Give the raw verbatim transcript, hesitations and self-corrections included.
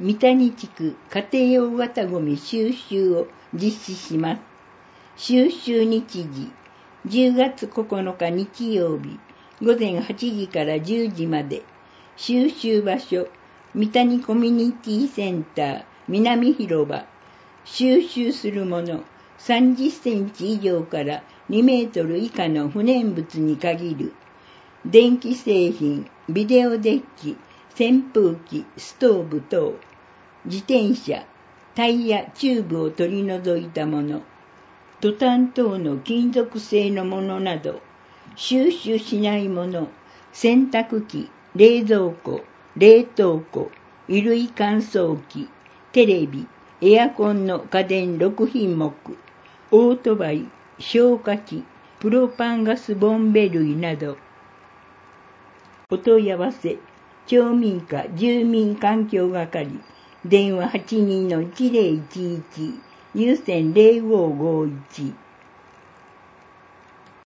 三谷地区家庭用綿ごみ収集を実施します。収集日時、じゅうがつここのか日曜日、ごぜんはちじからじゅうじまで。収集場所、三谷コミュニティセンター、南広場。収集するもの、さんじゅっセンチ以上からにメートル以下の不燃物に限る。電気製品、ビデオデッキ、扇風機、ストーブ等。自転車、タイヤ、チューブを取り除いたもの。トタン等の金属製のものなど。収集しないもの、洗濯機、冷蔵庫、冷凍庫、衣類乾燥機、テレビ、エアコンの家電ろくひんもく、オートバイ、消火器、プロパンガスボンベ類など。お問い合わせ、町民課住民環境係、電話 はちにーのいちぜろいちいち、有線ぜろごごいち。